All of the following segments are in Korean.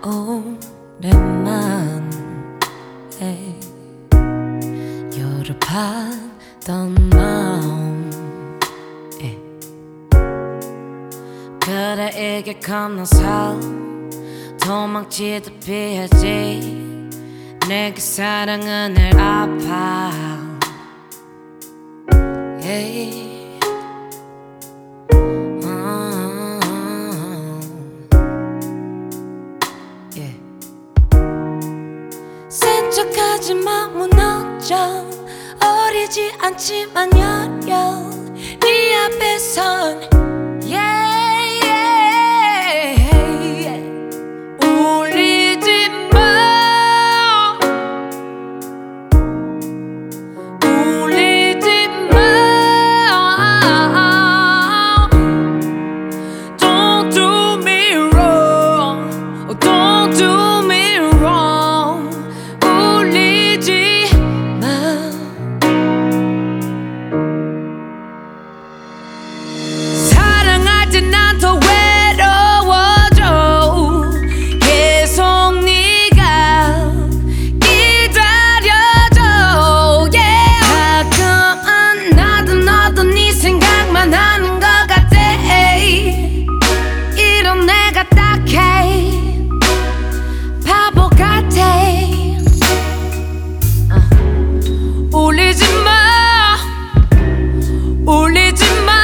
오랜만에 요랩하던 마음 그래 이게 겁나서 도망치듯 피하지 내게 사랑은 늘 아파 센 척하지마 무너져 어리지 않지만 여려 네 앞에선 울리지 마 울리지 마 Don't do me wrong Don't do me wrong 울리지 마 사랑할 때 난 더 외로워져 계속 네가 기다려줘 가끔은 나도 너도 네 생각만 하는 것 같아 이런 내가 딱해 바보 같아 울리지 마 울리지 마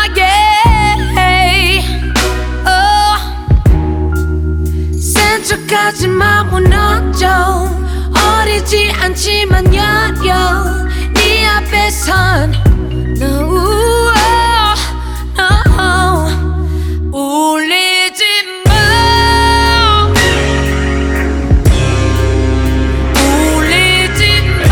센 척하지마 무너져 어리지 않지만 여려 네 앞에선 No 울리지 마 울리지 마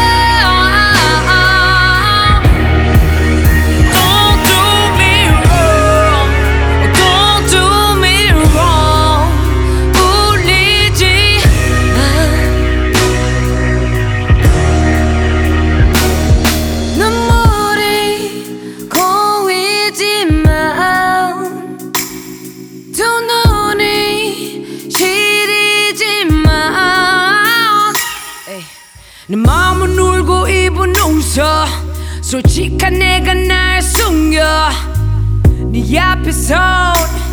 Don't do me wrong Don't do me wrong 울리지 마 눈물이 고이지만 두 눈이 시리지만 내 마음은 울고 입은 웃어 솔직한 내가 날 숨겨 네 앞에선